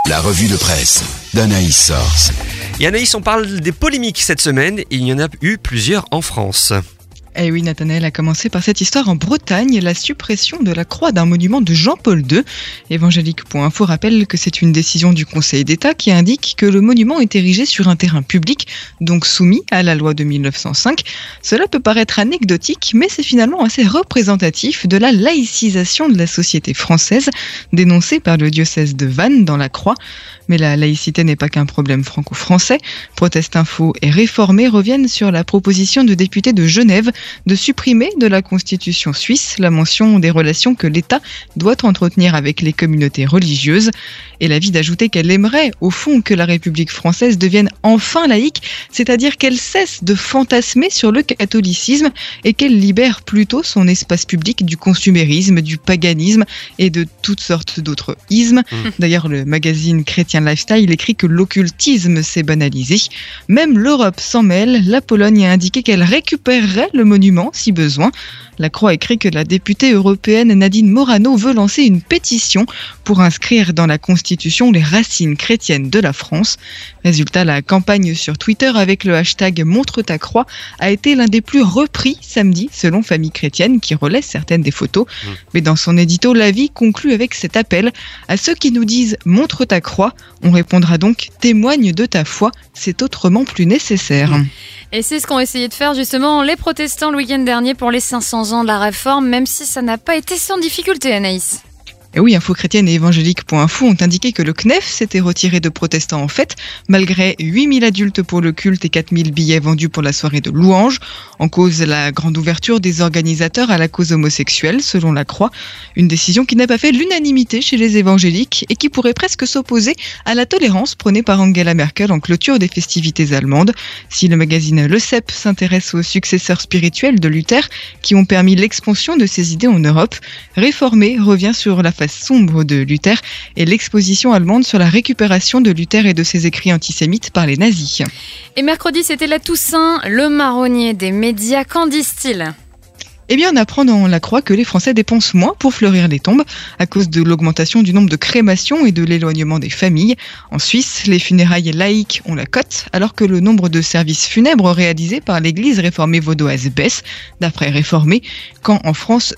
La revue de presse d'Anaïs Source. Et Anaïs, on parle des polémiques cette semaine et il y en a eu plusieurs en France. Eh oui, Nathanaël a commencé par cette histoire en Bretagne, la suppression de la croix d'un monument de Jean-Paul II. Évangélique.info rappelle que c'est une décision du Conseil d'État qui indique que le monument est érigé sur un terrain public, donc soumis à la loi de 1905. Cela peut paraître anecdotique, mais c'est finalement assez représentatif de la laïcisation de la société française, dénoncée par le diocèse de Vannes dans la Croix. Mais la laïcité n'est pas qu'un problème franco-français. Proteste Info et Réformés reviennent sur la proposition de députés de Genève de supprimer de la Constitution suisse la mention des relations que l'État doit entretenir avec les communautés religieuses. Et l'avis d'ajouter qu'elle aimerait, au fond, que la République française devienne enfin laïque, c'est-à-dire qu'elle cesse de fantasmer sur le catholicisme et qu'elle libère plutôt son espace public du consumérisme, du paganisme et de toutes sortes d'autres ismes. D'ailleurs, le magazine Chrétien Lifestyle écrit que l'occultisme s'est banalisé. Même l'Europe s'en mêle. La Pologne a indiqué qu'elle récupérerait le monument si besoin. La Croix écrit que la députée européenne Nadine Morano veut lancer une pétition pour inscrire dans la Constitution les racines chrétiennes de la France. Résultat, la campagne sur Twitter avec le hashtag Montre ta croix a été l'un des plus repris samedi selon Famille Chrétienne qui relaie certaines des photos. Mais dans son édito, l'avis conclut avec cet appel à ceux qui nous disent Montre ta croix. On répondra donc témoigne de ta foi, c'est autrement plus nécessaire. Et c'est ce qu'ont essayé de faire justement les protestants le week-end dernier pour les 500 ans de la Réforme, même si ça n'a pas été sans difficulté, Anaïs. Et oui, Info Chrétienne et Évangélique.info ont indiqué que le CNEF s'était retiré de protestants en fête, malgré 8000 adultes pour le culte et 4000 billets vendus pour la soirée de louanges. En cause, la grande ouverture des organisateurs à la cause homosexuelle, selon la Croix. Une décision qui n'a pas fait l'unanimité chez les évangéliques et qui pourrait presque s'opposer à la tolérance prônée par Angela Merkel en clôture des festivités allemandes. Si le magazine Le Cep s'intéresse aux successeurs spirituels de Luther qui ont permis l'expansion de ses idées en Europe, Réformé revient sur la face sombre de Luther et l'exposition allemande sur la récupération de Luther et de ses écrits antisémites par les nazis. Et mercredi, c'était la Toussaint, le marronnier des médias, qu'en disent-ils ? Eh bien, on apprend dans la Croix que les Français dépensent moins pour fleurir les tombes à cause de l'augmentation du nombre de crémations et de l'éloignement des familles. En Suisse, les funérailles laïques ont la cote, alors que le nombre de services funèbres réalisés par l'église réformée vaudoise baisse, d'après Réformés, quand en France,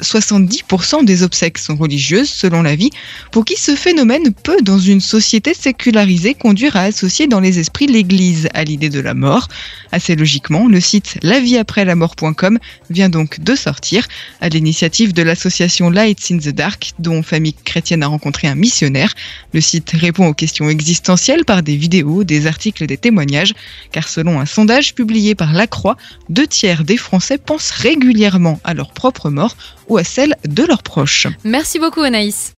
70% des obsèques sont religieuses, selon l'avis, pour qui ce phénomène peut, dans une société sécularisée, conduire à associer dans les esprits l'église à l'idée de la mort. Assez logiquement, le site lavieaprèslamort.com vient donc de sortir à l'initiative de l'association Lights in the Dark, dont Famille Chrétienne a rencontré un missionnaire. Le site répond aux questions existentielles par des vidéos, des articles et des témoignages, car selon un sondage publié par La Croix, 2/3 des Français pensent régulièrement à leur propre mort ou à celle de leurs proches. Merci beaucoup, Anaïs.